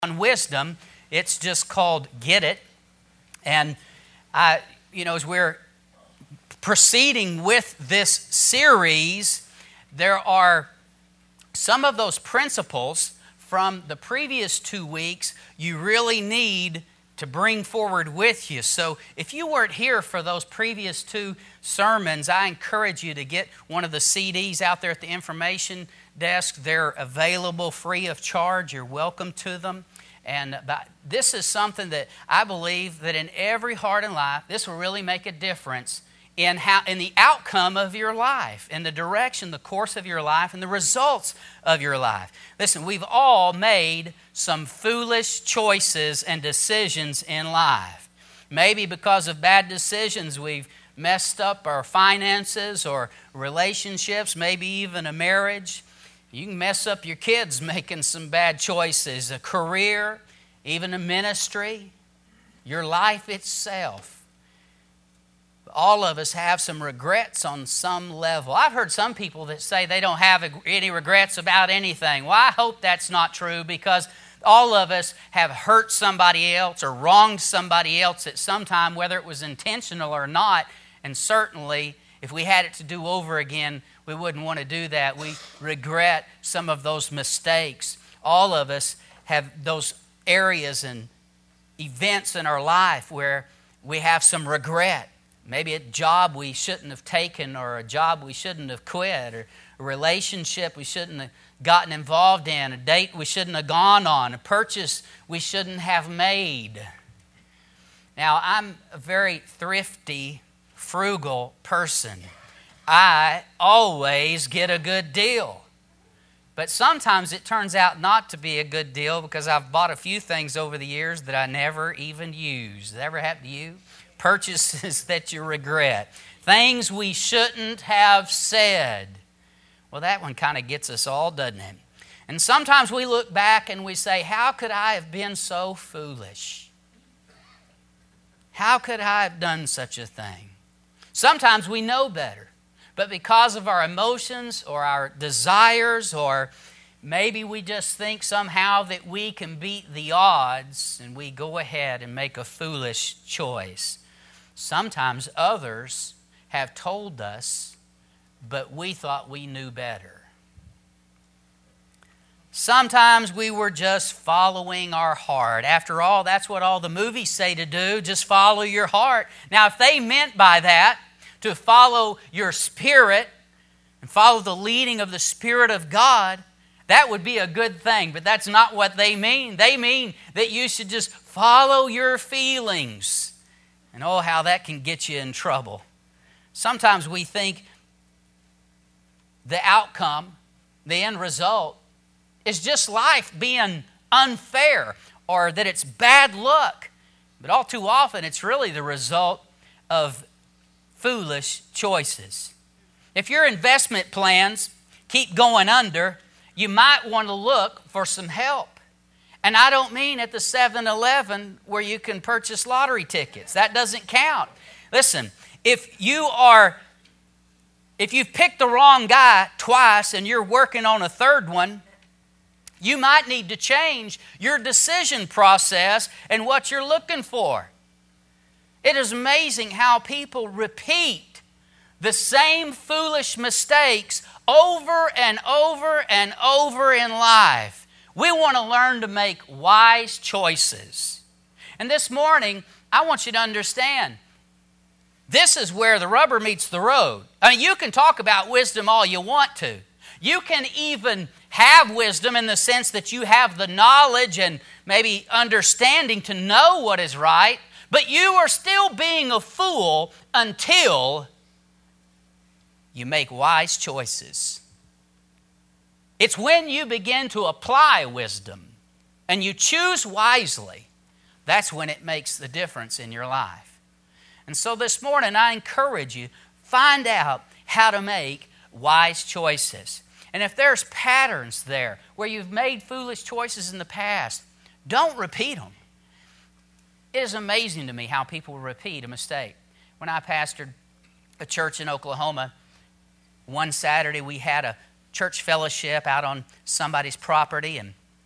on wisdom. It's just called Get It. And as we're proceeding with this series, there are some of those principles from the previous 2 weeks you really need to bring forward with you. So if you weren't here for those previous 2 sermons, I encourage you to get one of the CDs out there at the information desk. They're available free of charge. You're welcome to them. But this is something that I believe that in every heart and life, this will really make a difference in the outcome of your life, in the direction, the course of your life, and the results of your life. Listen, we've all made some foolish choices and decisions in life. Maybe because of bad decisions, we've messed up our finances or relationships, maybe even a marriage. You can mess up your kids making some bad choices, a career, even a ministry, your life itself. All of us have some regrets on some level. I've heard some people that say they don't have any regrets about anything. Well, I hope that's not true, because all of us have hurt somebody else or wronged somebody else at some time, whether it was intentional or not. And certainly, if we had it to do over again, we wouldn't want to do that. We regret some of those mistakes. All of us have those areas and events in our life where we have some regret. Maybe a job we shouldn't have taken, or a job we shouldn't have quit, or a relationship we shouldn't have gotten involved in, a date we shouldn't have gone on, a purchase we shouldn't have made. Now, I'm a very thrifty, frugal person. I always get a good deal. But sometimes it turns out not to be a good deal, because I've bought a few things over the years that I never even used. Does that ever happen to you? Purchases that you regret. Things we shouldn't have said. Well, that one kind of gets us all, doesn't it? And sometimes we look back and we say, how could I have been so foolish? How could I have done such a thing? Sometimes we know better. But because of our emotions or our desires, or maybe we just think somehow that we can beat the odds, and we go ahead and make a foolish choice. Sometimes others have told us, but we thought we knew better. Sometimes we were just following our heart. After all, that's what all the movies say to do, just follow your heart. Now, if they meant by that to follow your spirit and follow the leading of the Spirit of God, that would be a good thing. But that's not what they mean. They mean that you should just follow your feelings. And oh, how that can get you in trouble. Sometimes we think the outcome, the end result, is just life being unfair, or that it's bad luck. But all too often, it's really the result of foolish choices. If your investment plans keep going under, you might want to look for some help. And I don't mean at the 7-Eleven where you can purchase lottery tickets. That doesn't count. Listen, if you've picked the wrong guy twice and you're working on a third one, you might need to change your decision process and what you're looking for. It is amazing how people repeat the same foolish mistakes over and over and over in life. We want to learn to make wise choices. And this morning, I want you to understand, this is where the rubber meets the road. I mean, you can talk about wisdom all you want to. You can even have wisdom in the sense that you have the knowledge and maybe understanding to know what is right, but you are still being a fool until you make wise choices. It's when you begin to apply wisdom and you choose wisely, that's when it makes the difference in your life. And so this morning, I encourage you, find out how to make wise choices. And if there's patterns there where you've made foolish choices in the past, don't repeat them. It is amazing to me how people repeat a mistake. When I pastored a church in Oklahoma, one Saturday we had a church fellowship out on somebody's property, and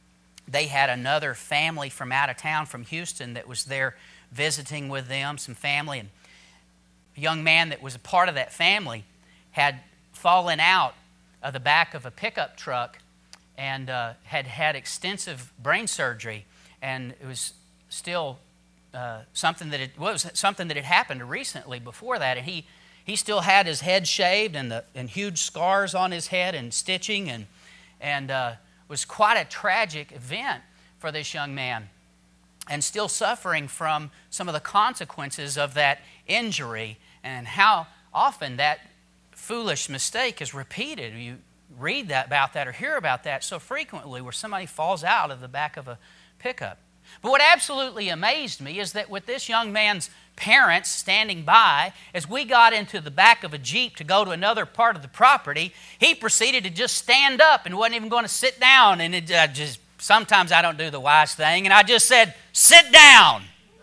they had another family from out of town, from Houston, that was there visiting with them, some family. And a young man that was a part of that family had fallen out of the back of a pickup truck and had had extensive brain surgery. And it was still something that had happened recently before that. And he still had his head shaved and huge scars on his head and stitching, and was quite a tragic event for this young man, and still suffering from some of the consequences of that injury, and how often that foolish mistake is repeated. You read about that or hear about that so frequently, where somebody falls out of the back of a pickup. But what absolutely amazed me is that with this young man's parents standing by, as we got into the back of a Jeep to go to another part of the property, he proceeded to just stand up and wasn't even going to sit down. And sometimes I don't do the wise thing, and I just said, "Sit down."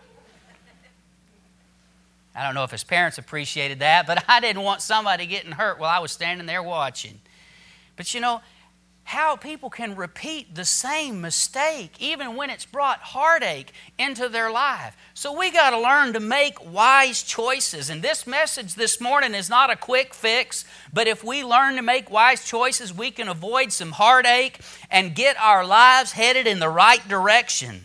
I don't know if his parents appreciated that, but I didn't want somebody getting hurt while I was standing there watching. But you know, how people can repeat the same mistake even when it's brought heartache into their life. So we got to learn to make wise choices. And this message this morning is not a quick fix, but if we learn to make wise choices, we can avoid some heartache and get our lives headed in the right direction.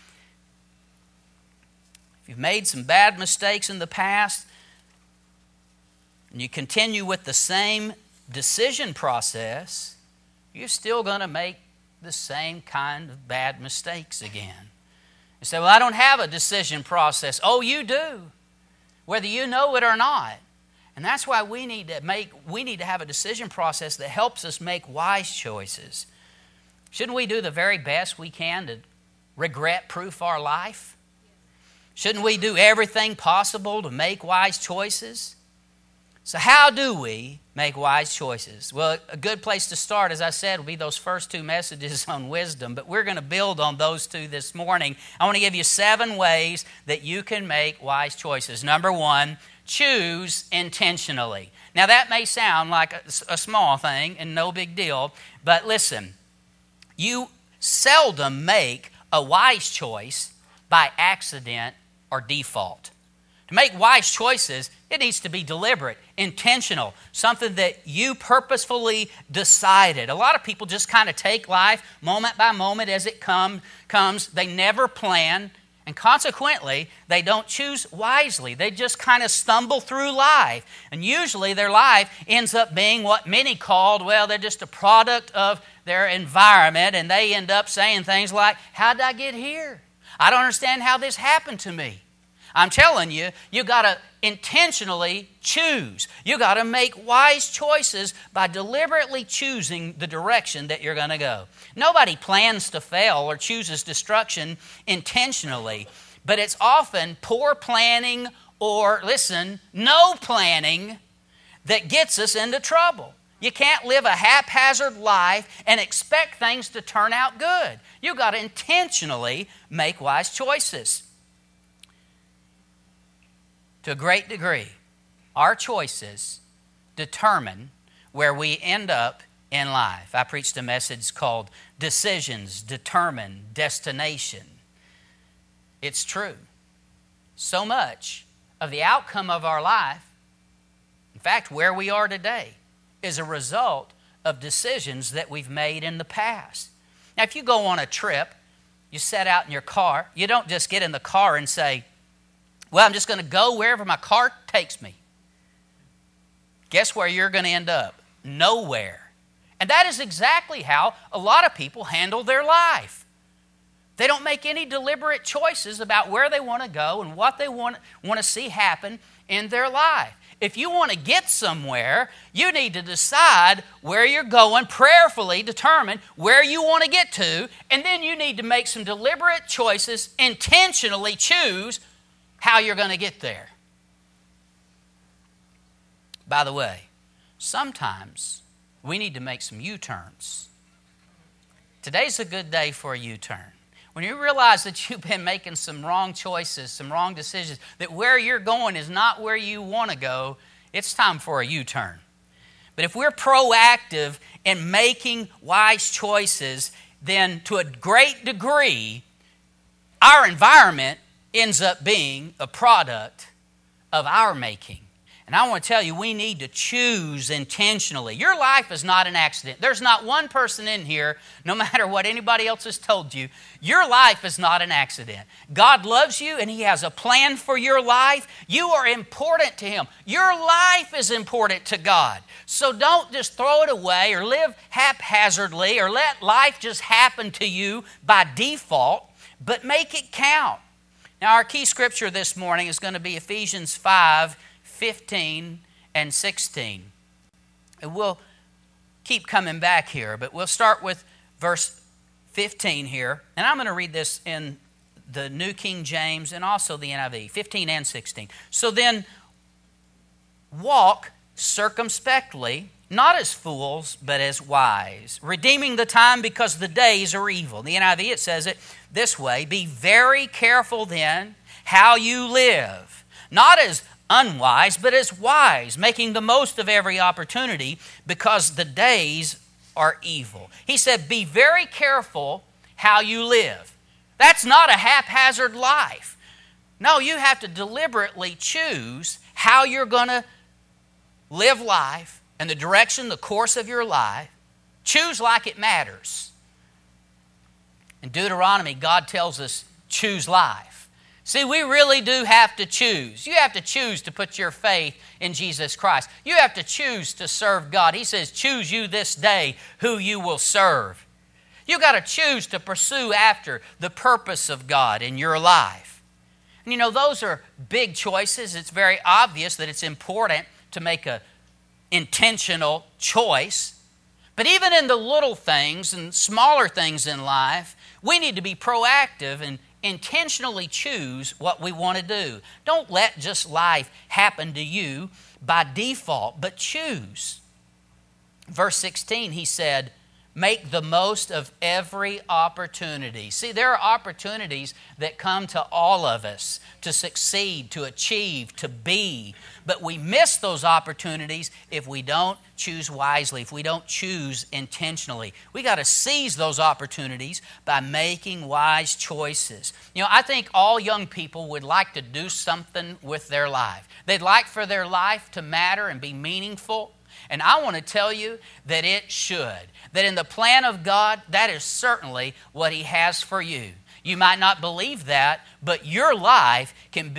If you've made some bad mistakes in the past and you continue with the same decision process, you're still going to make the same kind of bad mistakes again. You say, "Well, I don't have a decision process." Oh, you do, whether you know it or not. And that's why we need to have a decision process that helps us make wise choices. Shouldn't we do the very best we can to regret-proof our life? Shouldn't we do everything possible to make wise choices? So how do we make wise choices? Well, a good place to start, as I said, will be those first two messages on wisdom, but we're going to build on those two this morning. I want to give you 7 ways that you can make wise choices. Number 1, choose intentionally. Now, that may sound like a small thing and no big deal, but listen, you seldom make a wise choice by accident or default. To make wise choices, it needs to be deliberate, intentional, something that you purposefully decided. A lot of people just kind of take life moment by moment as it comes. They never plan, and consequently, they don't choose wisely. They just kind of stumble through life. And usually their life ends up being what many called, well, they're just a product of their environment, and they end up saying things like, "How did I get here? I don't understand how this happened to me." I'm telling you, you got to intentionally choose. You got to make wise choices by deliberately choosing the direction that you're going to go. Nobody plans to fail or chooses destruction intentionally, but it's often poor planning or, listen, no planning that gets us into trouble. You can't live a haphazard life and expect things to turn out good. You got to intentionally make wise choices. To a great degree, our choices determine where we end up in life. I preached a message called Decisions Determine Destination. It's true. So much of the outcome of our life, in fact, where we are today, is a result of decisions that we've made in the past. Now, if you go on a trip, you set out in your car, you don't just get in the car and say, "Well, I'm just going to go wherever my car takes me." Guess where you're going to end up? Nowhere. And that is exactly how a lot of people handle their life. They don't make any deliberate choices about where they want to go and what they want to see happen in their life. If you want to get somewhere, you need to decide where you're going, prayerfully determine where you want to get to, and then you need to make some deliberate choices, intentionally choose how you're going to get there. By the way, sometimes we need to make some U-turns. Today's a good day for a U-turn. When you realize that you've been making some wrong choices, some wrong decisions, that where you're going is not where you want to go, it's time for a U-turn. But if we're proactive in making wise choices, then to a great degree, our environment ends up being a product of our making. And I want to tell you, we need to choose intentionally. Your life is not an accident. There's not one person in here, no matter what anybody else has told you, your life is not an accident. God loves you and He has a plan for your life. You are important to Him. Your life is important to God. So don't just throw it away or live haphazardly or let life just happen to you by default, but make it count. Now, our key scripture this morning is going to be Ephesians 5:15 and 16. And we'll keep coming back here, but we'll start with verse 15 here. And I'm going to read this in the New King James and also the NIV, 15 and 16. So then, walk circumspectly, not as fools, but as wise, redeeming the time because the days are evil. In the NIV, it says it this way: be very careful then how you live, not as unwise, but as wise, making the most of every opportunity because the days are evil. He said, be very careful how you live. That's not a haphazard life. No, you have to deliberately choose how you're going to live life and the direction, the course of your life. Choose like it matters. In Deuteronomy, God tells us, choose life. See, we really do have to choose. You have to choose to put your faith in Jesus Christ. You have to choose to serve God. He says, choose you this day who you will serve. You got to choose to pursue after the purpose of God in your life. And you know, those are big choices. It's very obvious that it's important to make an intentional choice. But even in the little things and smaller things in life, we need to be proactive and intentionally choose what we want to do. Don't let just life happen to you by default, but choose. Verse 16, he said, make the most of every opportunity. See, there are opportunities that come to all of us to succeed, to achieve, to be. But we miss those opportunities if we don't choose wisely, if we don't choose intentionally. We got to seize those opportunities by making wise choices. You know, I think all young people would like to do something with their life. They'd like for their life to matter and be meaningful. And I want to tell you that it should. That in the plan of God, that is certainly what He has for you. You might not believe that, but your life can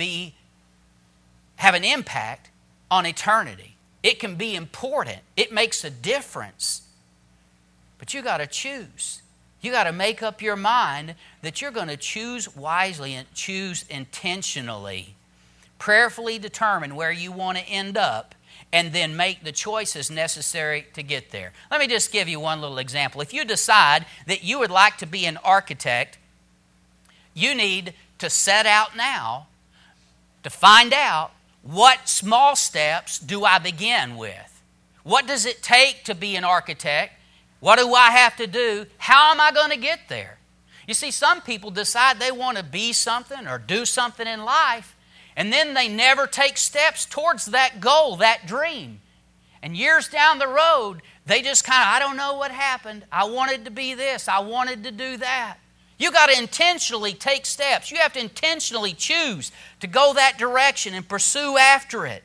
have an impact on eternity. It can be important. It makes a difference. But you got to choose. You got to make up your mind that you're going to choose wisely and choose intentionally. Prayerfully determine where you want to end up, and then make the choices necessary to get there. Let me just give you one little example. If you decide that you would like to be an architect, you need to set out now to find out, what small steps do I begin with? What does it take to be an architect? What do I have to do? How am I going to get there? You see, some people decide they want to be something or do something in life, and then they never take steps towards that goal, that dream. And years down the road, they just kind of, I don't know what happened. I wanted to be this. I wanted to do that. You got to intentionally take steps. You have to intentionally choose to go that direction and pursue after it.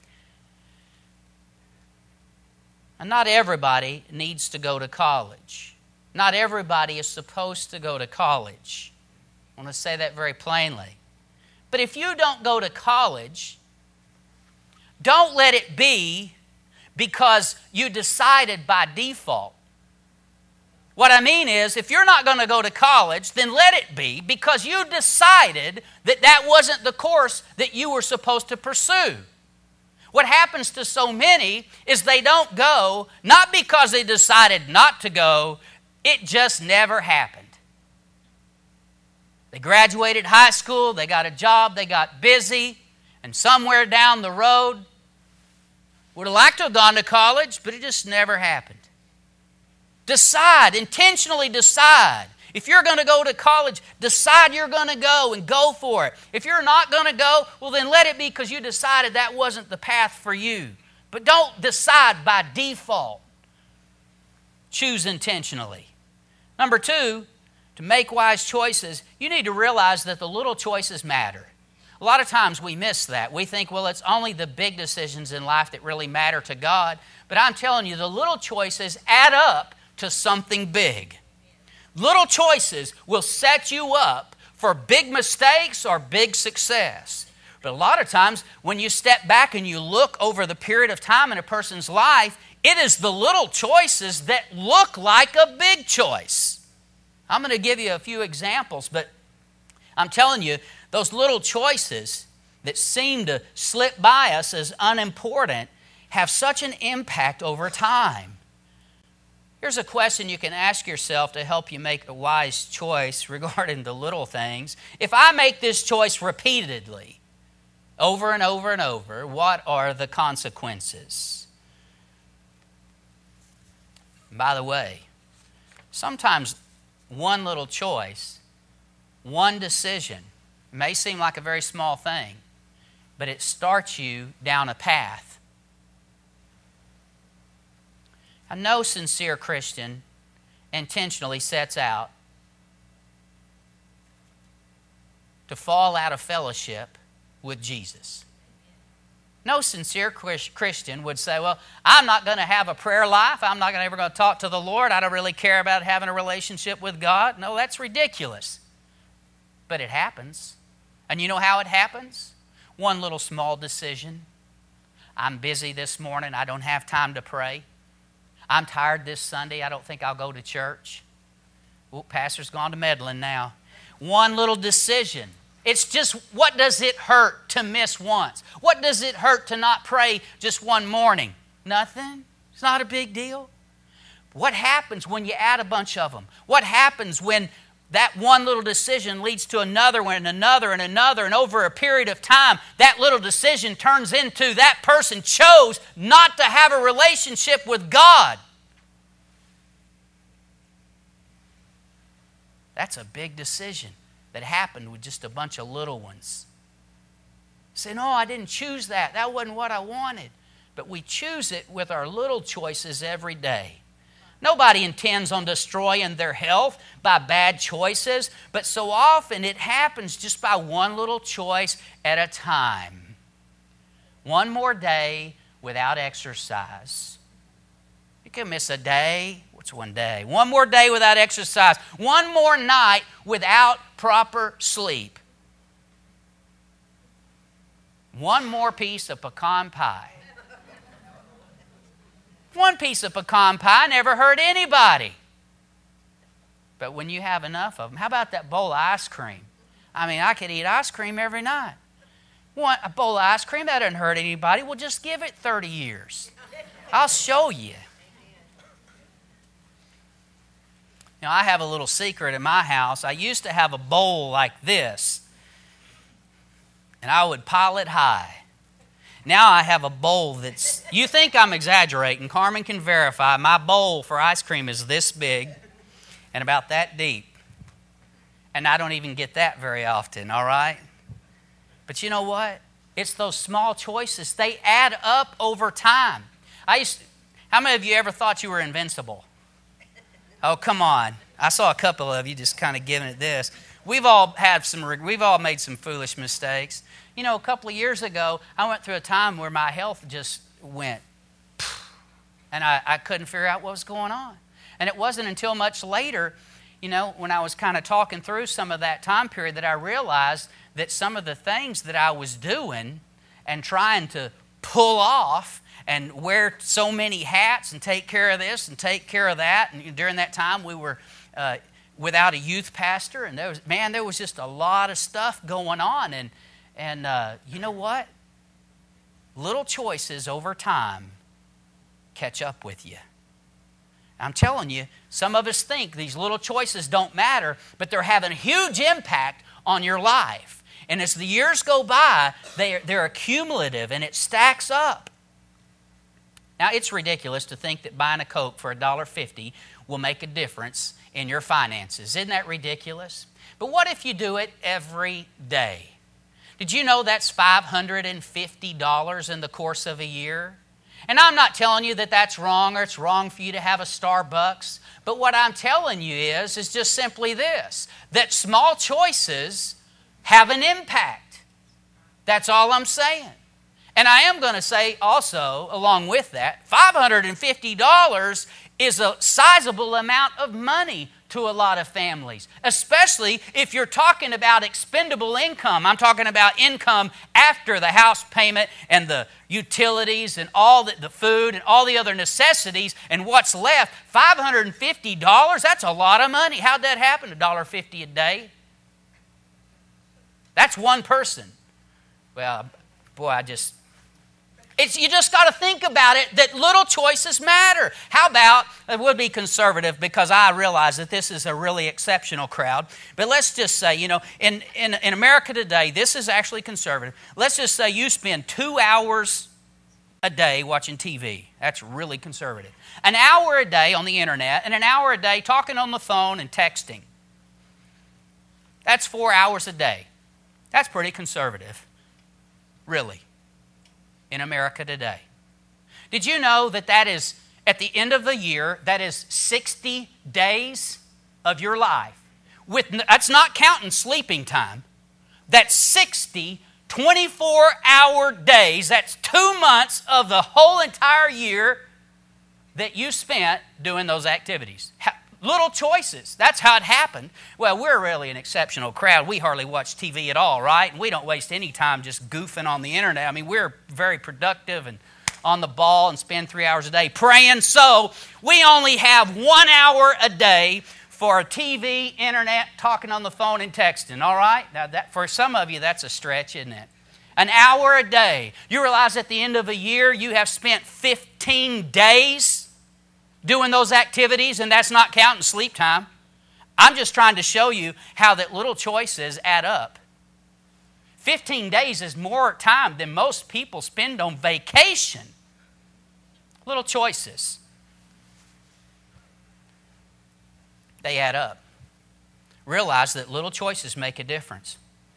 And not everybody needs to go to college. Not everybody is supposed to go to college. I want to say that very plainly. But if you don't go to college, don't let it be because you decided by default. What I mean is, if you're not going to go to college, then let it be because you decided that that wasn't the course that you were supposed to pursue. What happens to so many is they don't go, not because they decided not to go, it just never happened. They graduated high school, they got a job, they got busy, and somewhere down the road, would have liked to have gone to college, but it just never happened. Decide, intentionally decide. If you're going to go to college, decide you're going to go and go for it. If you're not going to go, well then let it be because you decided that wasn't the path for you. But don't decide by default. Choose intentionally. Number two, to make wise choices, you need to realize that the little choices matter. A lot of times we miss that. We think, well, it's only the big decisions in life that really matter to God. But I'm telling you, the little choices add up to something big. Little choices will set you up for big mistakes or big success. But a lot of times, when you step back and you look over the period of time in a person's life, it is the little choices that look like a big choice. I'm going to give you a few examples, but I'm telling you, those little choices that seem to slip by us as unimportant have such an impact over time. Here's a question you can ask yourself to help you make a wise choice regarding the little things. If I make this choice repeatedly, over and over and over, what are the consequences? By the way, sometimes one little choice, one decision, may seem like a very small thing, but it starts you down a path. No sincere Christian intentionally sets out to fall out of fellowship with Jesus. No sincere Christian would say, well, I'm not going to have a prayer life. I'm not ever going to talk to the Lord. I don't really care about having a relationship with God. No, that's ridiculous. But it happens. And you know how it happens? One little small decision. I'm busy this morning. I don't have time to pray. I'm tired this Sunday. I don't think I'll go to church. Ooh, pastor's gone to meddling now. One little decision. It's just, what does it hurt to miss once? What does it hurt to not pray just one morning? Nothing. It's not a big deal. What happens when you add a bunch of them? What happens when that one little decision leads to another one and another and another, and over a period of time, that little decision turns into that person chose not to have a relationship with God? That's a big decision that happened with just a bunch of little ones. Say, no, I didn't choose that. That wasn't what I wanted. But we choose it with our little choices every day. Nobody intends on destroying their health by bad choices, but so often it happens just by one little choice at a time. One more day without exercise. You can miss a day. What's one day? One more day without exercise. One more night without proper sleep. One more piece of pecan pie. One piece of pecan pie never hurt anybody. But when you have enough of them, how about that bowl of ice cream? I mean, I could eat ice cream every night. A bowl of ice cream, that doesn't hurt anybody. Well, just give it 30 years. I'll show you. You know, I have a little secret in my house. I used to have a bowl like this, and I would pile it high. Now I have a bowl that's, you think I'm exaggerating. Carmen can verify. My bowl for ice cream is this big and about that deep. And I don't even get that very often, all right? But you know what? It's those small choices. They add up over time. How many of you ever thought you were invincible? Oh, come on. I saw a couple of you just kind of giving it this. We've all made some foolish mistakes. You know, a couple of years ago, I went through a time where my health just went, and I couldn't figure out what was going on. And it wasn't until much later, you know, when I was kind of talking through some of that time period that I realized that some of the things that I was doing and trying to pull off and wear so many hats and take care of this and take care of that. And during that time, we were without a youth pastor, and there was just a lot of stuff going on. And you know what? Little choices over time catch up with you. I'm telling you, some of us think these little choices don't matter, but they're having a huge impact on your life. And as the years go by, they're accumulative, and it stacks up. Now, it's ridiculous to think that buying a Coke for $1.50 will make a difference in your finances. Isn't that ridiculous? But what if you do it every day? Did you know that's $550 in the course of a year? And I'm not telling you that that's wrong or it's wrong for you to have a Starbucks, But what I'm telling you is just simply this, that small choices have an impact. That's all I'm saying. And I am going to say also, along with that, $550 is a sizable amount of money to a lot of families, especially if you're talking about expendable income. I'm talking about income after the house payment and the utilities and all the food and all the other necessities, and what's left. $550, that's a lot of money. How'd that happen? $1.50 a day? That's one person. Well, boy, you just got to think about it, that little choices matter. How about, it would be conservative because I realize that this is a really exceptional crowd, but let's just say, in America today, this is actually conservative. Let's just say you spend 2 hours a day watching TV. That's really conservative. An hour a day on the internet and an hour a day talking on the phone and texting. That's 4 hours a day. That's pretty conservative, really, in America today. Did you know that is, at the end of the year, that is 60 days of your life? That's not counting sleeping time. That's 60 24-hour days. That's 2 months of the whole entire year that you spent doing those activities. Little choices. That's how it happened. Well, we're really an exceptional crowd. We hardly watch TV at all, right? And we don't waste any time just goofing on the internet. I mean, we're very productive and on the ball and spend 3 hours a day praying. So we only have 1 hour a day for TV, internet, talking on the phone, and texting, all right? Now, that, for some of you, that's a stretch, isn't it? An hour a day. You realize at the end of a year, you have spent 15 days doing those activities, and that's not counting sleep time. I'm just trying to show you how that little choices add up. 15 days is more time than most people spend on vacation. Little choices. They add up. Realize that little choices make a difference.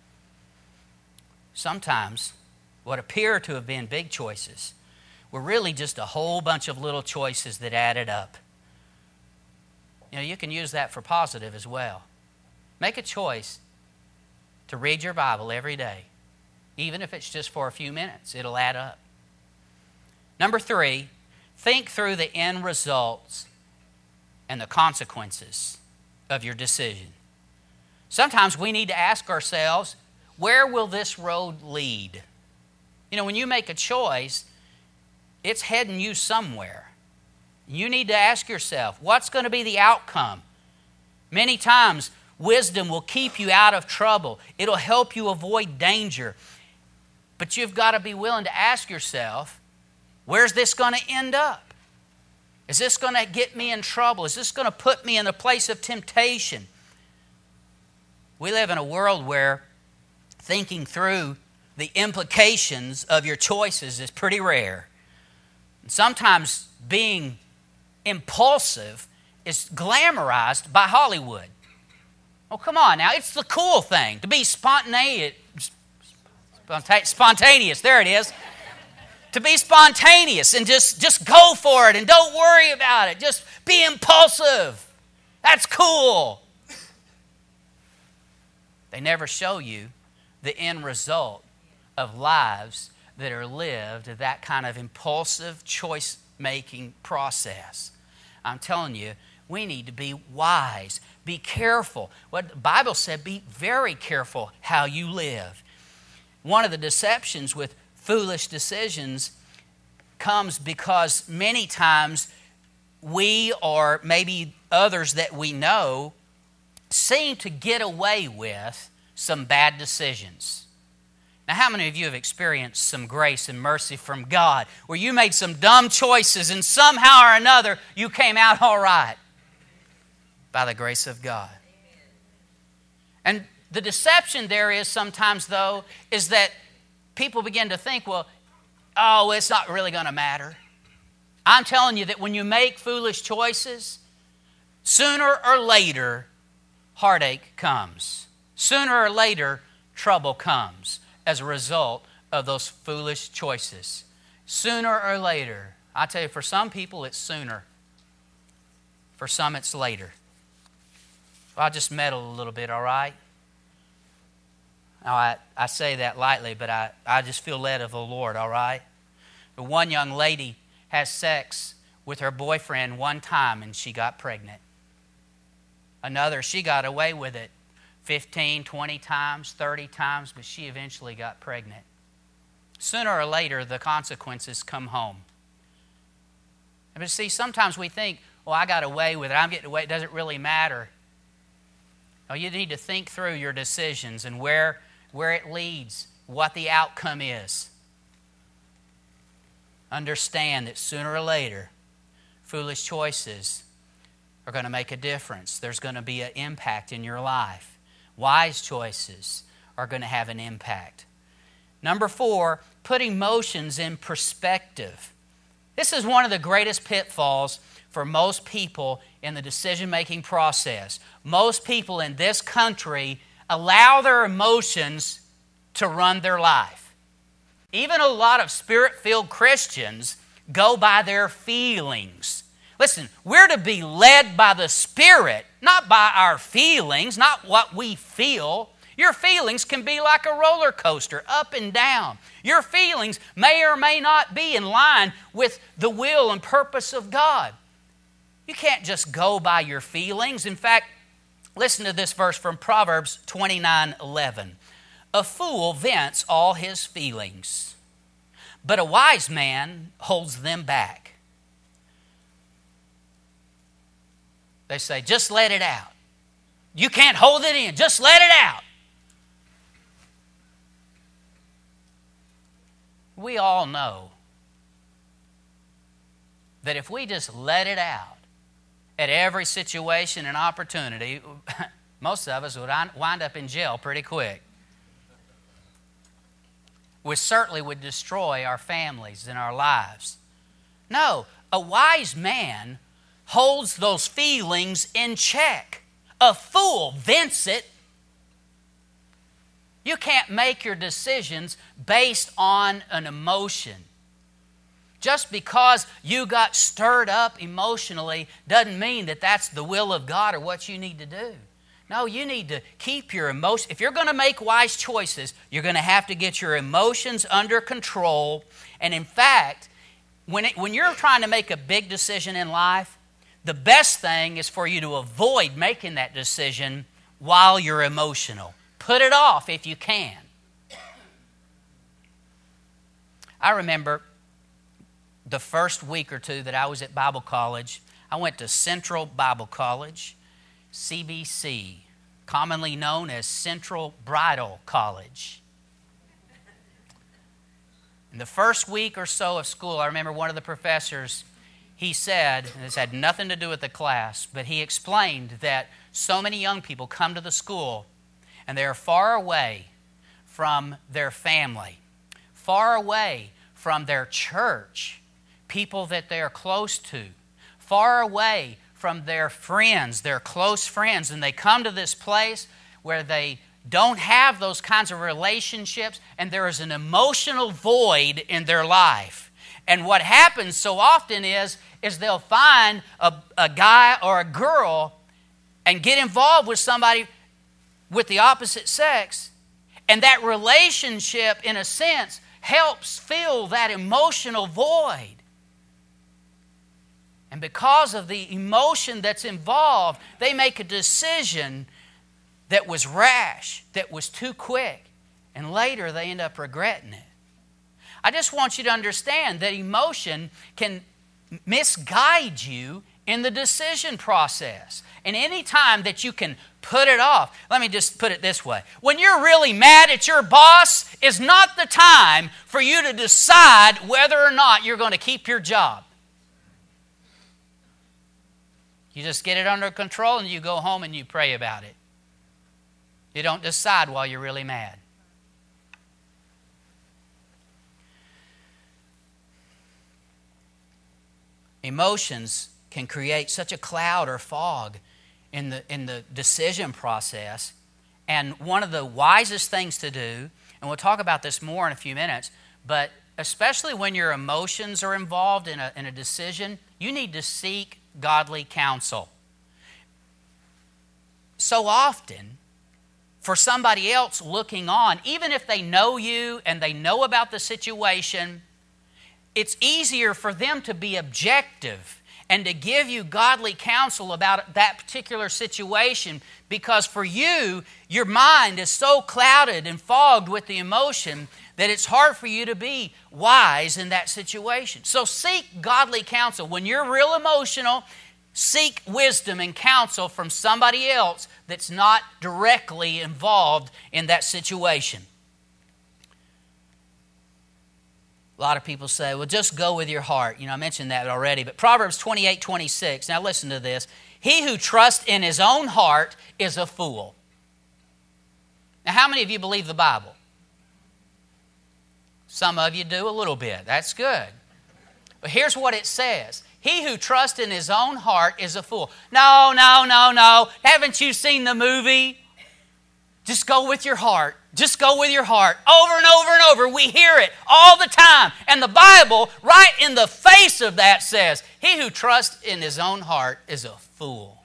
Sometimes what appear to have been big choices were really just a whole bunch of little choices that added up. You can use that for positive as well. Make a choice to read your Bible every day, even if it's just for a few minutes. It'll add up. Number 3, think through the end results and the consequences of your decision. Sometimes we need to ask ourselves, where will this road lead? When you make a choice, it's heading you somewhere. You need to ask yourself, what's going to be the outcome? Many times, wisdom will keep you out of trouble. It'll help you avoid danger. But you've got to be willing to ask yourself, where's this going to end up? Is this going to get me in trouble? Is this going to put me in a place of temptation? We live in a world where thinking through the implications of your choices is pretty rare. And sometimes being impulsive is glamorized by Hollywood. Oh, come on now. It's the cool thing to be spontaneous. There it is. To be spontaneous and just go for it and don't worry about it. Just be impulsive. That's cool. They never show you the end result of lives that are lived that kind of impulsive choice-making process. I'm telling you, we need to be wise. Be careful. What the Bible said, be very careful how you live. One of the deceptions with foolish decisions comes because many times we, or maybe others that we know, seem to get away with some bad decisions. Now, how many of you have experienced some grace and mercy from God where you made some dumb choices and somehow or another you came out all right by the grace of God? And the deception there is sometimes, though, is that people begin to think, well, it's not really going to matter. I'm telling you that when you make foolish choices, sooner or later, heartache comes. Sooner or later, trouble comes as a result of those foolish choices. Sooner or later. I tell you, for some people, it's sooner. For some, it's later. I'll just meddle a little bit, all right? Now, I say that lightly, but I just feel led of the Lord, all right? The one young lady has sex with her boyfriend one time and she got pregnant. Another, she got away with it 15, 20 times, 30 times, but she eventually got pregnant. Sooner or later, the consequences come home. But see, sometimes we think, well, I got away with it. I'm getting away. It doesn't really matter. No, you need to think through your decisions and where it leads, what the outcome is. Understand that sooner or later, foolish choices are going to make a difference. There's going to be an impact in your life. Wise choices are going to have an impact. Number 4, put emotions in perspective. This is one of the greatest pitfalls for most people in the decision-making process. Most people in this country allow their emotions to run their life. Even a lot of Spirit-filled Christians go by their feelings. Listen, we're to be led by the Spirit, not by our feelings, not what we feel. Your feelings can be like a roller coaster, up and down. Your feelings may or may not be in line with the will and purpose of God. You can't just go by your feelings. In fact, listen to this verse from Proverbs 29:11. A fool vents all his feelings, but a wise man holds them back. They say, just let it out. You can't hold it in. Just let it out. We all know that if we just let it out at every situation and opportunity, most of us would wind up in jail pretty quick. We certainly would destroy our families and our lives. No, a wise man holds those feelings in check. A fool vents it. You can't make your decisions based on an emotion. Just because you got stirred up emotionally doesn't mean that that's the will of God or what you need to do. No, you need to keep your emotions. If you're going to make wise choices, you're going to have to get your emotions under control. And in fact, when you're trying to make a big decision in life, the best thing is for you to avoid making that decision while you're emotional. Put it off if you can. I remember the first week or two that I was at Bible college. I went to Central Bible College, CBC, commonly known as Central Bridal College. In the first week or so of school, I remember one of the professors, he said, and this had nothing to do with the class, but he explained that so many young people come to the school and they're far away from their family, far away from their church, people that they're close to, far away from their friends, their close friends, and they come to this place where they don't have those kinds of relationships and there is an emotional void in their life. And what happens so often is they'll find a guy or a girl and get involved with somebody with the opposite sex, and that relationship, in a sense, helps fill that emotional void. And because of the emotion that's involved, they make a decision that was rash, that was too quick, and later they end up regretting it. I just want you to understand that emotion can misguide you in the decision process. And any time that you can put it off, let me just put it this way. When you're really mad at your boss, is not the time for you to decide whether or not you're going to keep your job. You just get it under control and you go home and you pray about it. You don't decide while you're really mad. Emotions can create such a cloud or fog in the decision process. And one of the wisest things to do, and we'll talk about this more in a few minutes, but especially when your emotions are involved in a decision, you need to seek godly counsel. So often, for somebody else looking on, even if they know you and they know about the situation, it's easier for them to be objective and to give you godly counsel about that particular situation, because for you, your mind is so clouded and fogged with the emotion that it's hard for you to be wise in that situation. So seek godly counsel. When you're real emotional, seek wisdom and counsel from somebody else that's not directly involved in that situation. A lot of people say, well, just go with your heart. I mentioned that already. But Proverbs 28:26, now listen to this. He who trusts in his own heart is a fool. Now, how many of you believe the Bible? Some of you do a little bit. That's good. But here's what it says. He who trusts in his own heart is a fool. No. Haven't you seen the movie? Just go with your heart. Just go with your heart. Over and over and over. We hear it all the time. And the Bible, right in the face of that, says, he who trusts in his own heart is a fool.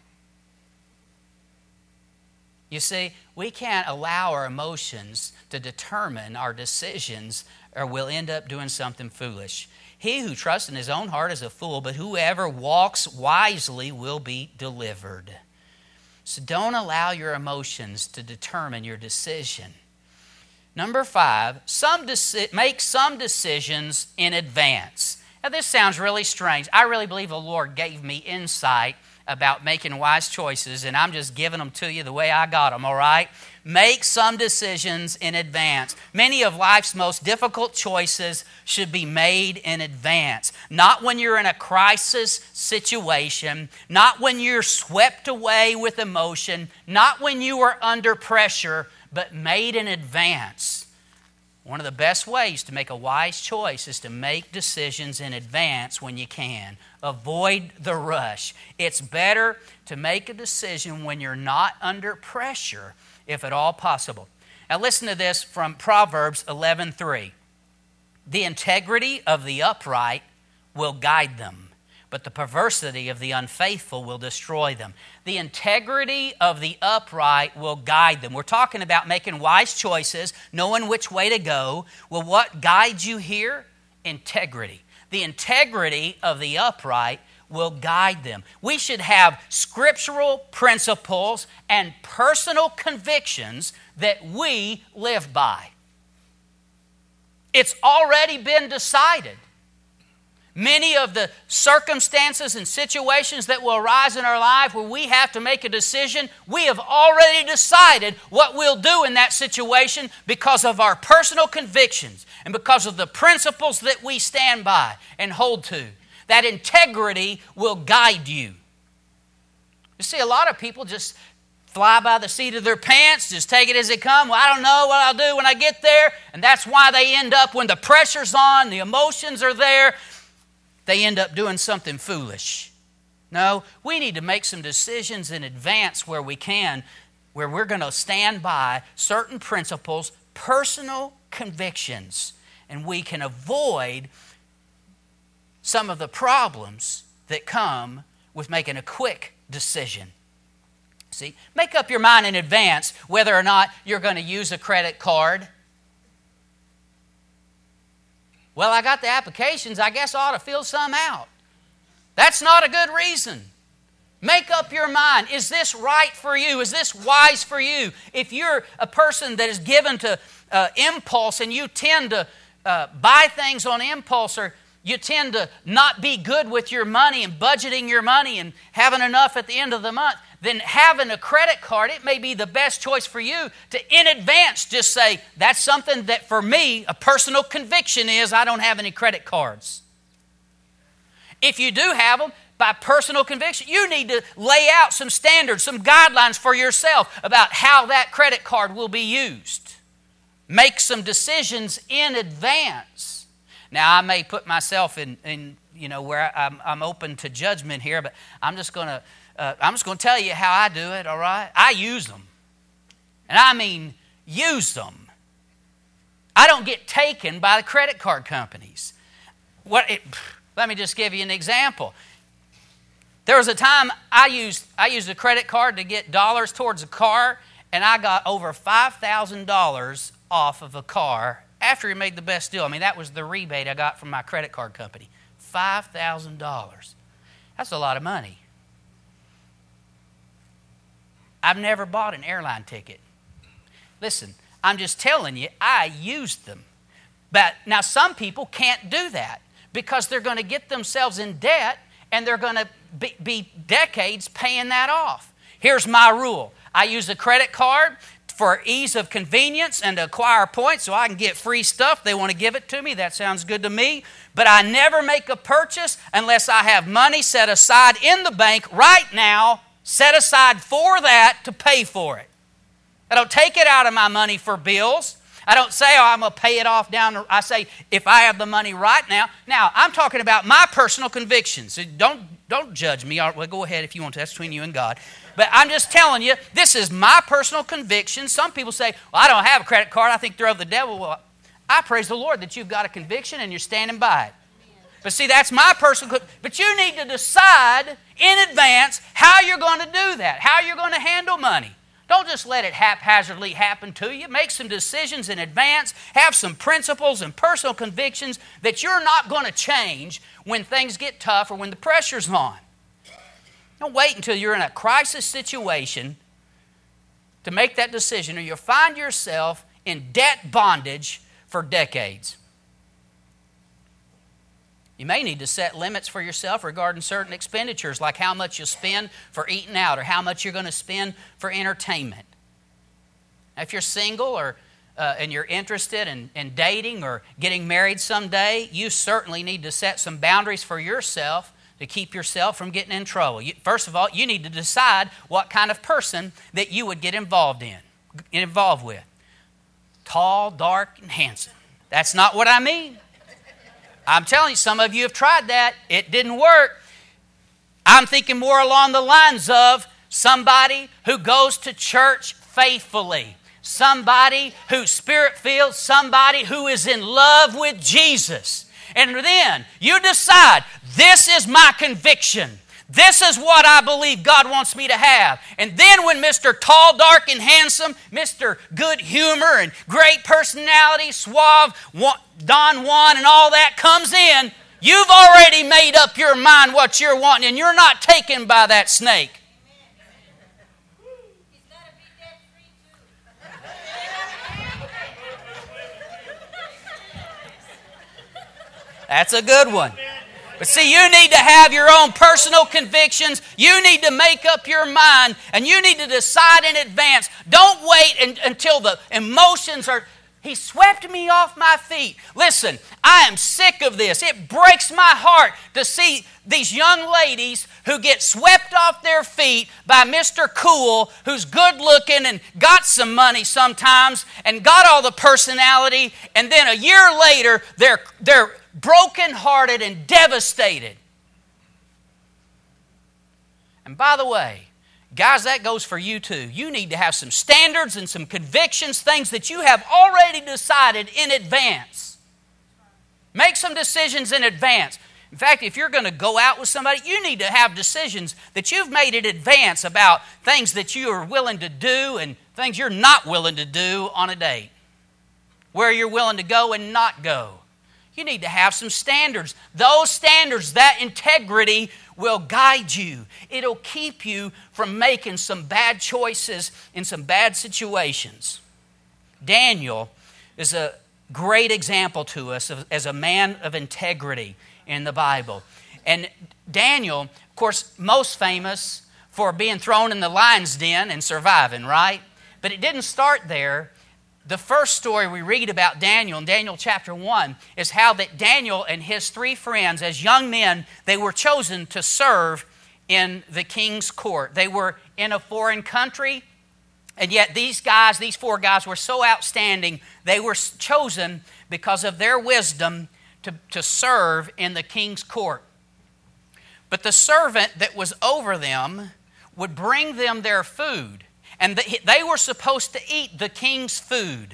You see, we can't allow our emotions to determine our decisions, or we'll end up doing something foolish. He who trusts in his own heart is a fool, but whoever walks wisely will be delivered. So don't allow your emotions to determine your decision. Number 5, make some decisions in advance. Now this sounds really strange. I really believe the Lord gave me insight about making wise choices, and I'm just giving them to you the way I got them, all right? Make some decisions in advance. Many of life's most difficult choices should be made in advance. Not when you're in a crisis situation, not when you're swept away with emotion, not when you are under pressure, but made in advance. One of the best ways to make a wise choice is to make decisions in advance when you can. Avoid the rush. It's better to make a decision when you're not under pressure, if at all possible. Now listen to this from Proverbs 11:3. The integrity of the upright will guide them, but the perversity of the unfaithful will destroy them. The integrity of the upright will guide them. We're talking about making wise choices, knowing which way to go. Well, what guides you here? Integrity. The integrity of the upright will guide them. We should have scriptural principles and personal convictions that we live by. It's already been decided. Many of the circumstances and situations that will arise in our life where we have to make a decision, we have already decided what we'll do in that situation because of our personal convictions and because of the principles that we stand by and hold to. That integrity will guide you. You see, a lot of people just fly by the seat of their pants, just take it as it comes. Well, I don't know what I'll do when I get there. And that's why they end up, when the pressure's on, the emotions are there, they end up doing something foolish. No, we need to make some decisions in advance where we can, where we're going to stand by certain principles, personal convictions, and we can avoid some of the problems that come with making a quick decision. See, make up your mind in advance whether or not you're going to use a credit card. Well, I got the applications, I guess I ought to fill some out. That's not a good reason. Make up your mind. Is this right for you? Is this wise for you? If you're a person that is given to impulse and you tend to buy things on impulse, or you tend to not be good with your money and budgeting your money and having enough at the end of the month, then having a credit card, it may be the best choice for you to, in advance, just say, that's something that for me, a personal conviction is I don't have any credit cards. If you do have them, by personal conviction, you need to lay out some standards, some guidelines for yourself about how that credit card will be used. Make some decisions in advance. Now, I may put myself in where I'm open to judgment here, but I'm just going to tell you how I do it, all right? I use them. And I mean use them. I don't get taken by the credit card companies. Let me just give you an example. There was a time I used a credit card to get dollars towards a car, and I got over $5,000 off of a car after he made the best deal. I mean, that was the rebate I got from my credit card company. $5,000. That's a lot of money. I've never bought an airline ticket. Listen, I'm just telling you, I used them. But now some people can't do that because they're going to get themselves in debt and they're going to be decades paying that off. Here's my rule. I use a credit card for ease of convenience and to acquire points so I can get free stuff. They want to give it to me. That sounds good to me. But I never make a purchase unless I have money set aside in the bank right now, set aside for that to pay for it. I don't take it out of my money for bills. I don't say, oh, I'm going to pay it off down. I say, if I have the money right now. Now, I'm talking about my personal convictions. So don't judge me. Well, go ahead if you want to. That's between you and God. But I'm just telling you, this is my personal conviction. Some people say, well, I don't have a credit card. I think they're of the devil. Well, I praise the Lord that you've got a conviction and you're standing by it. But see, that's my personal. But you need to decide in advance how you're going to do that, how you're going to handle money. Don't just let it haphazardly happen to you. Make some decisions in advance. Have some principles and personal convictions that you're not going to change when things get tough or when the pressure's on. Don't wait until you're in a crisis situation to make that decision, or you'll find yourself in debt bondage for decades. You may need to set limits for yourself regarding certain expenditures, like how much you'll spend for eating out or how much you're going to spend for entertainment. Now, if you're single and you're interested in dating or getting married someday, you certainly need to set some boundaries for yourself to keep yourself from getting in trouble. First of all, you need to decide what kind of person that you would get involved with. Tall, dark, and handsome. That's not what I mean. I'm telling you, some of you have tried that. It didn't work. I'm thinking more along the lines of somebody who goes to church faithfully, somebody who's spirit-filled, somebody who is in love with Jesus. And then you decide, this is my conviction. This is what I believe God wants me to have. And then when Mr. Tall, Dark, and Handsome, Mr. Good Humor and Great Personality, Suave, Don Juan, and all that comes in, you've already made up your mind what you're wanting, and you're not taken by that snake. That's a good one. But see, you need to have your own personal convictions. You need to make up your mind, and you need to decide in advance. Don't wait until the emotions are, he swept me off my feet. Listen, I am sick of this. It breaks my heart to see these young ladies who get swept off their feet by Mr. Cool, who's good looking and got some money sometimes and got all the personality, and then a year later they're broken-hearted and devastated. And by the way, guys, that goes for you too. You need to have some standards and some convictions, things that you have already decided in advance. Make some decisions in advance. In fact, if you're going to go out with somebody, you need to have decisions that you've made in advance about things that you are willing to do and things you're not willing to do on a date. Where you're willing to go and not go. You need to have some standards. Those standards, that integrity will guide you. It'll keep you from making some bad choices in some bad situations. Daniel is a great example to us as a man of integrity in the Bible. And Daniel, of course, most famous for being thrown in the lion's den and surviving, right? But it didn't start there. The first story we read about Daniel in Daniel chapter 1 is how that Daniel and his 3 friends, as young men, they were chosen to serve in the king's court. They were in a foreign country, and yet these 4 guys were so outstanding, they were chosen because of their wisdom to serve in the king's court. But the servant that was over them would bring them their food. And they were supposed to eat the king's food.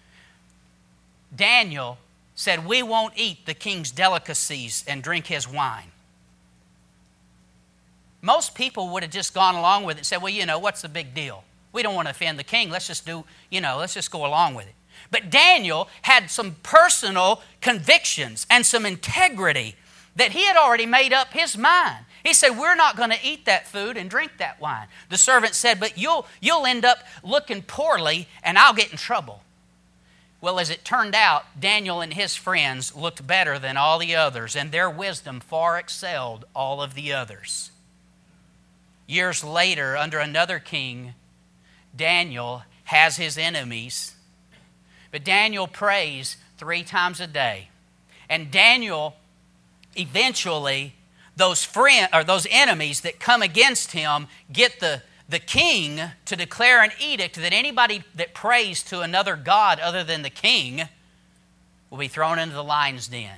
Daniel said, we won't eat the king's delicacies and drink his wine. most people would have just gone along with it and said, well, what's the big deal? We don't want to offend the king. Let's just let's just go along with it. But Daniel had some personal convictions and some integrity that he had already made up his mind. He said, we're not going to eat that food and drink that wine. The servant said, but you'll end up looking poorly and I'll get in trouble. Well, as it turned out, Daniel and his friends looked better than all the others, and their wisdom far excelled all of the others. Years later, under another king, Daniel has his enemies, but Daniel prays 3 times a day. And Daniel, eventually, those enemies that come against him get the king to declare an edict that anybody that prays to another god other than the king will be thrown into the lion's den.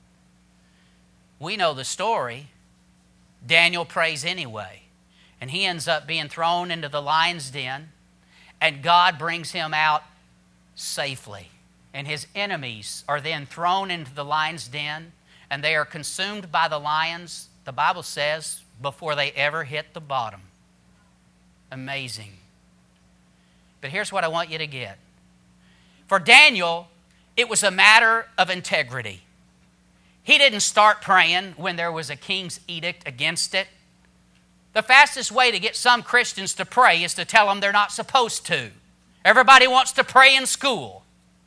We know the story. Daniel prays anyway, and he ends up being thrown into the lion's den, and God brings him out safely. And his enemies are then thrown into the lion's den, and they are consumed by the lions, the Bible says, before they ever hit the bottom. Amazing. But here's what I want you to get. For Daniel, it was a matter of integrity. He didn't start praying when there was a king's edict against it. The fastest way to get some Christians to pray is to tell them they're not supposed to. Everybody wants to pray in school.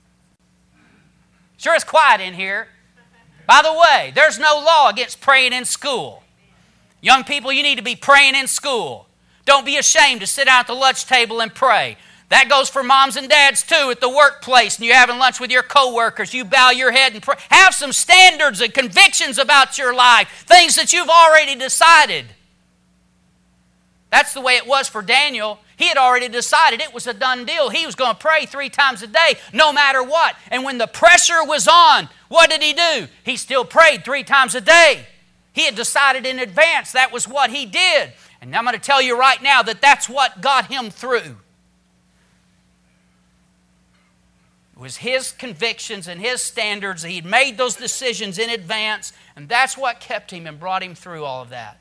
Sure, it's quiet in here. By the way, there's no law against praying in school. Young people, you need to be praying in school. Don't be ashamed to sit down at the lunch table and pray. That goes for moms and dads too at the workplace, and you're having lunch with your coworkers. You bow your head and pray. Have some standards and convictions about your life, things that you've already decided. That's the way it was for Daniel. He had already decided it was a done deal. He was going to pray 3 times a day, no matter what. And when the pressure was on, what did he do? He still prayed 3 times a day. He had decided in advance that was what he did. And I'm going to tell you right now that that's what got him through. It was his convictions and his standards. He'd made those decisions in advance, and that's what kept him and brought him through all of that.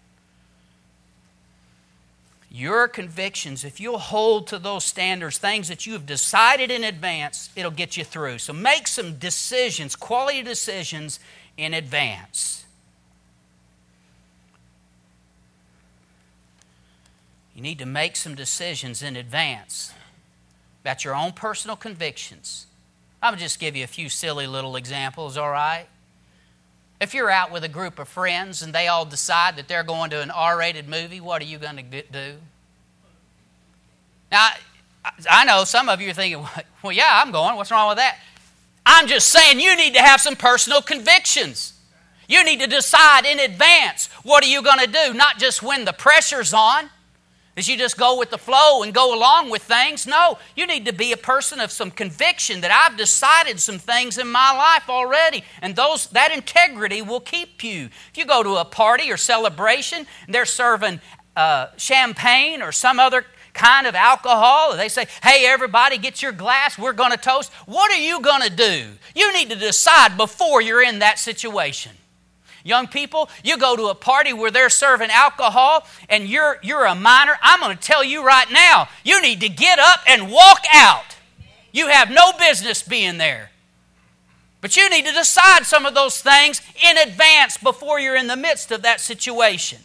Your convictions, if you'll hold to those standards, things that you have decided in advance, it'll get you through. So make some decisions, quality decisions in advance. You need to make some decisions in advance about your own personal convictions. I'm going to just give you a few silly little examples, all right? If you're out with a group of friends and they all decide that they're going to an R-rated movie, what are you going to do? Now, I know some of you are thinking, well, yeah, I'm going. What's wrong with that? I'm just saying you need to have some personal convictions. You need to decide in advance what are you going to do, not just when the pressure's on. Is you just go with the flow and go along with things? No, you need to be a person of some conviction that I've decided some things in my life already, and that integrity will keep you. If you go to a party or celebration and they're serving champagne or some other kind of alcohol, they say, hey, everybody, get your glass, we're going to toast. What are you going to do? You need to decide before you're in that situation. Young people, you go to a party where they're serving alcohol and you're a minor. I'm going to tell you right now, you need to get up and walk out. You have no business being there. But you need to decide some of those things in advance before you're in the midst of that situation.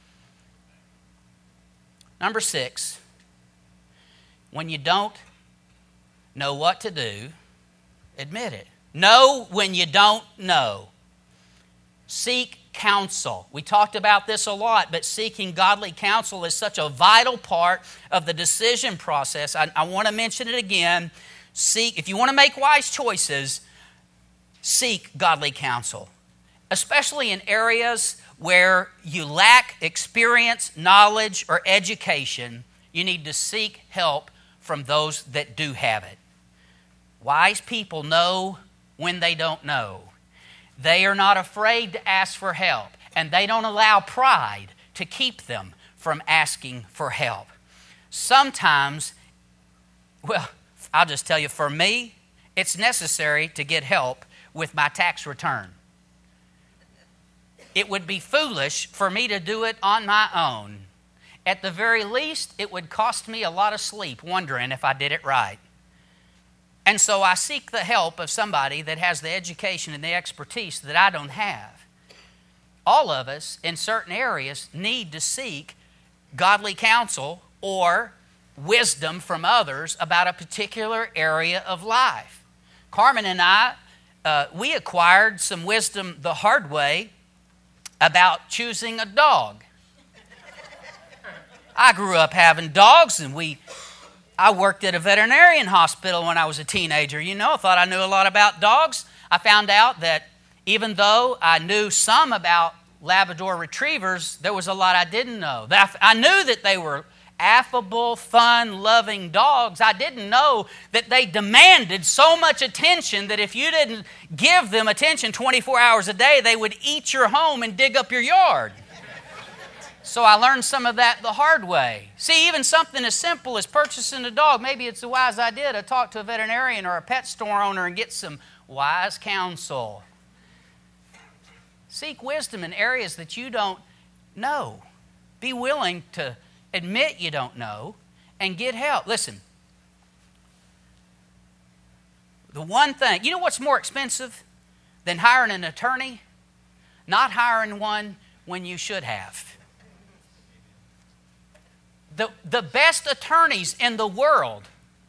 Number 6, when you don't know what to do, admit it. Know when you don't know. Seek counsel. We talked about this a lot, but seeking godly counsel is such a vital part of the decision process. I want to mention it again. If you want to make wise choices, seek godly counsel, especially in areas where you lack experience, knowledge, or education. You need to seek help from those that do have it. Wise people know when they don't know. They are not afraid to ask for help, and they don't allow pride to keep them from asking for help. Sometimes, well, I'll just tell you, for me, it's necessary to get help with my tax return. It would be foolish for me to do it on my own. at the very least, it would cost me a lot of sleep wondering if I did it right. And so I seek the help of somebody that has the education and the expertise that I don't have. All of us in certain areas need to seek godly counsel or wisdom from others about a particular area of life. Carmen and I, we acquired some wisdom the hard way about choosing a dog. I grew up having dogs, and I worked at a veterinarian hospital when I was a teenager. I thought I knew a lot about dogs. I found out that even though I knew some about Labrador retrievers, there was a lot I didn't know. I knew that they were affable, fun, loving dogs. I didn't know that they demanded so much attention that if you didn't give them attention 24 hours a day, they would eat your home and dig up your yard. So I learned some of that the hard way. See, even something as simple as purchasing a dog, maybe it's a wise idea to talk to a veterinarian or a pet store owner and get some wise counsel. Seek wisdom in areas that you don't know. Be willing to admit you don't know and get help. Listen, the one thing, you know what's more expensive than hiring an attorney? Not hiring one when you should have. The best attorneys in the world,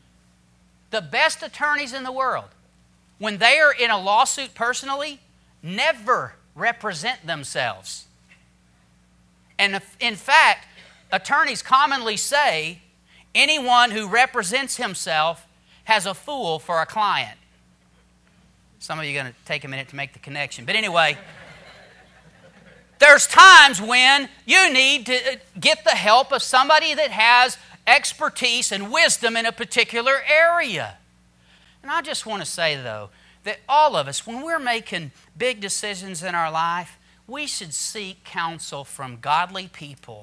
when they are in a lawsuit personally, never represent themselves. And in fact, attorneys commonly say anyone who represents himself has a fool for a client. Some of you are going to take a minute to make the connection. But anyway, there's times when you need to get the help of somebody that has expertise and wisdom in a particular area. And I just want to say, though, that all of us, when we're making big decisions in our life, we should seek counsel from godly people.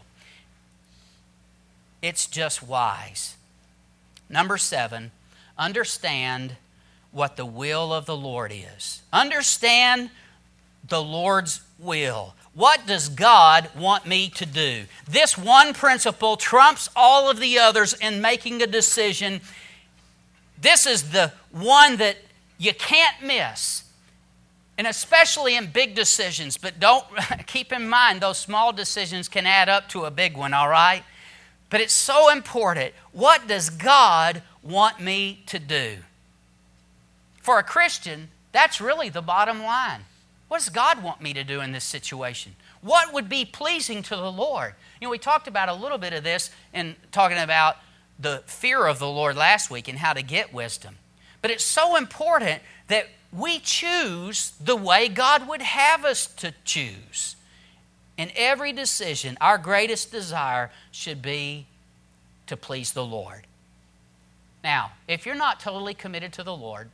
It's just wise. Number 7, understand what the will of the Lord is. Understand the Lord's will. What does God want me to do? This one principle trumps all of the others in making a decision. This is the one that you can't miss. And especially in big decisions, but don't keep in mind those small decisions can add up to a big one, all right? But it's so important. What does God want me to do? For a Christian, that's really the bottom line. What does God want me to do in this situation? What would be pleasing to the Lord? We talked about a little bit of this in talking about the fear of the Lord last week and how to get wisdom. But it's so important that we choose the way God would have us to choose. In every decision, our greatest desire should be to please the Lord. Now, if you're not totally committed to the Lord,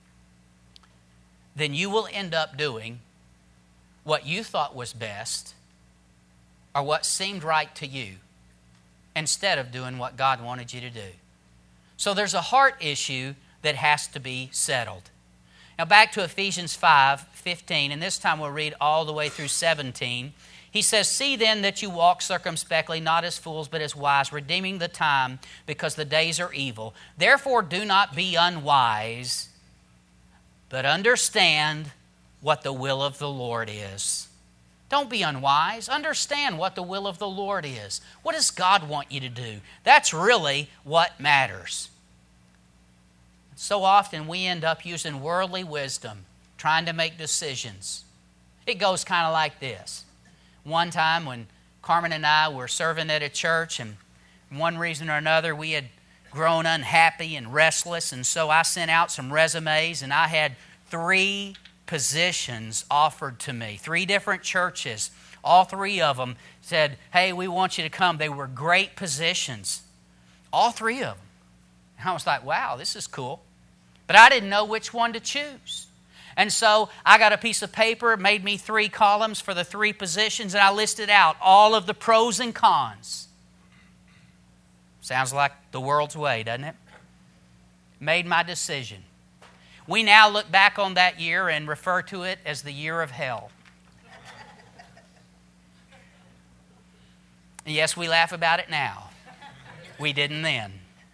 then you will end up doing what you thought was best or what seemed right to you instead of doing what God wanted you to do. So there's a heart issue that has to be settled. Now back to Ephesians 5:15, and this time we'll read all the way through 17. He says, "See then that you walk circumspectly, not as fools, but as wise, redeeming the time, because the days are evil. Therefore do not be unwise, but understand what the will of the Lord is." Don't be unwise. Understand what the will of the Lord is. What does God want you to do? That's really what matters. So often we end up using worldly wisdom, trying to make decisions. It goes kind of like this. One time when Carmen and I were serving at a church, and for one reason or another we had grown unhappy and restless, and so I sent out some resumes, and I had 3 positions offered to me. 3 different churches. All 3 of them said, "Hey, we want you to come." They were great positions. All 3 of them. And I was like, wow, this is cool. But I didn't know which one to choose. And so I got a piece of paper, made me 3 columns for the 3 positions, and I listed out all of the pros and cons. Sounds like the world's way, doesn't it? Made my decision. We now look back on that year and refer to it as the year of hell. And yes, we laugh about it now. We didn't then.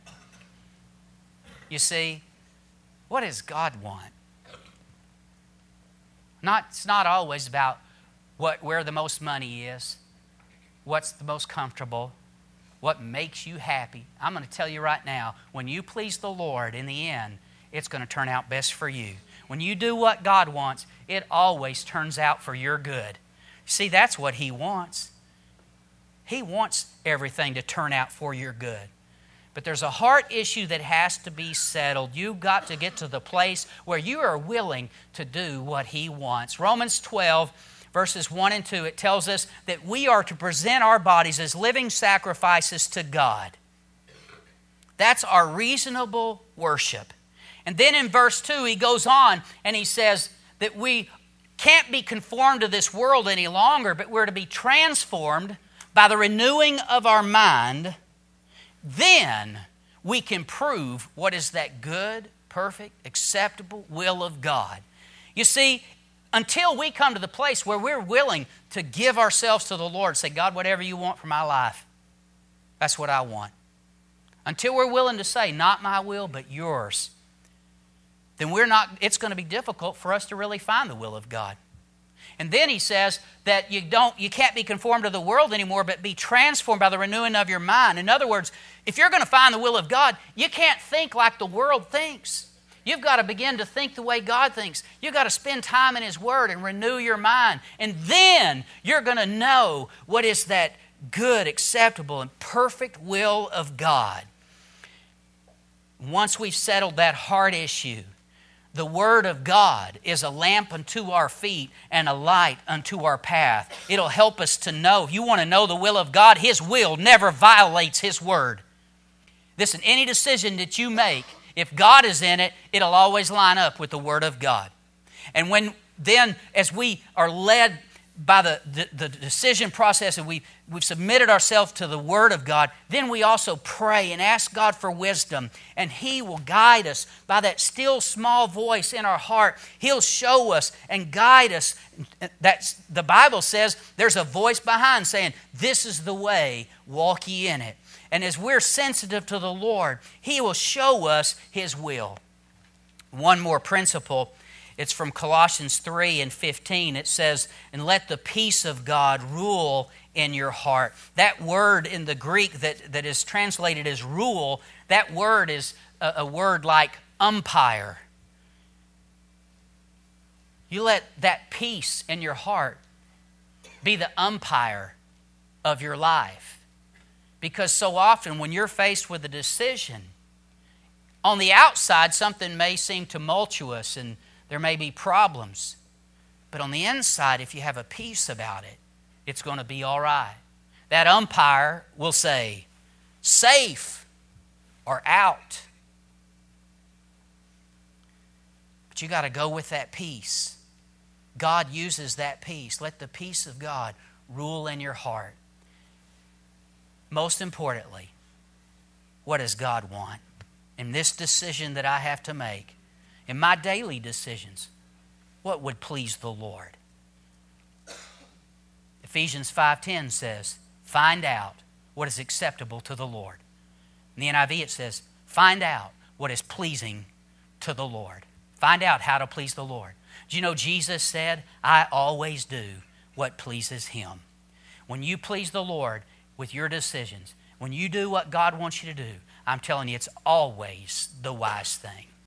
You see, what does God want? It's not always about where the most money is, what's the most comfortable, what makes you happy. I'm going to tell you right now, when you please the Lord, in the end, it's going to turn out best for you. When you do what God wants, it always turns out for your good. See, that's what He wants. He wants everything to turn out for your good. But there's a heart issue that has to be settled. You've got to get to the place where you are willing to do what He wants. Romans 12, verses 1 and 2, it tells us that we are to present our bodies as living sacrifices to God. That's our reasonable worship. And then in verse 2, he goes on and he says that we can't be conformed to this world any longer, but we're to be transformed by the renewing of our mind. Then we can prove what is that good, perfect, acceptable will of God. You see, until we come to the place where we're willing to give ourselves to the Lord, say, God, whatever you want for my life, that's what I want. Until we're willing to say, not my will, but yours, then it's going to be difficult for us to really find the will of God. And then he says that you can't be conformed to the world anymore, but be transformed by the renewing of your mind. In other words, if you're going to find the will of God, you can't think like the world thinks. You've got to begin to think the way God thinks. You've got to spend time in His Word and renew your mind. And then you're going to know what is that good, acceptable, and perfect will of God. Once we've settled that heart issue, the Word of God is a lamp unto our feet and a light unto our path. It'll help us to know. If you want to know the will of God, His will never violates His Word. Listen, any decision that you make, if God is in it, it'll always line up with the Word of God. And as we are led by the decision process and we've submitted ourselves to the Word of God, then we also pray and ask God for wisdom, and He will guide us by that still small voice in our heart. He'll show us and guide us. The Bible says there's a voice behind saying, this is the way, walk ye in it. And as we're sensitive to the Lord, He will show us His will. One more principle. It's from Colossians 3 and 15. It says, and let the peace of God rule in your heart. That word in the Greek that is translated as rule, that word is a word like umpire. You let that peace in your heart be the umpire of your life. Because so often when you're faced with a decision, on the outside something may seem tumultuous and there may be problems. But on the inside, if you have a peace about it, it's going to be all right. That umpire will say, safe or out. But you got to go with that peace. God uses that peace. Let the peace of God rule in your heart. Most importantly, what does God want? In this decision that I have to make, in my daily decisions, what would please the Lord? Ephesians 5:10 says, find out what is acceptable to the Lord. In the NIV it says, find out what is pleasing to the Lord. Find out how to please the Lord. Do you know Jesus said, I always do what pleases Him. When you please the Lord with your decisions, when you do what God wants you to do, I'm telling you, it's always the wise thing.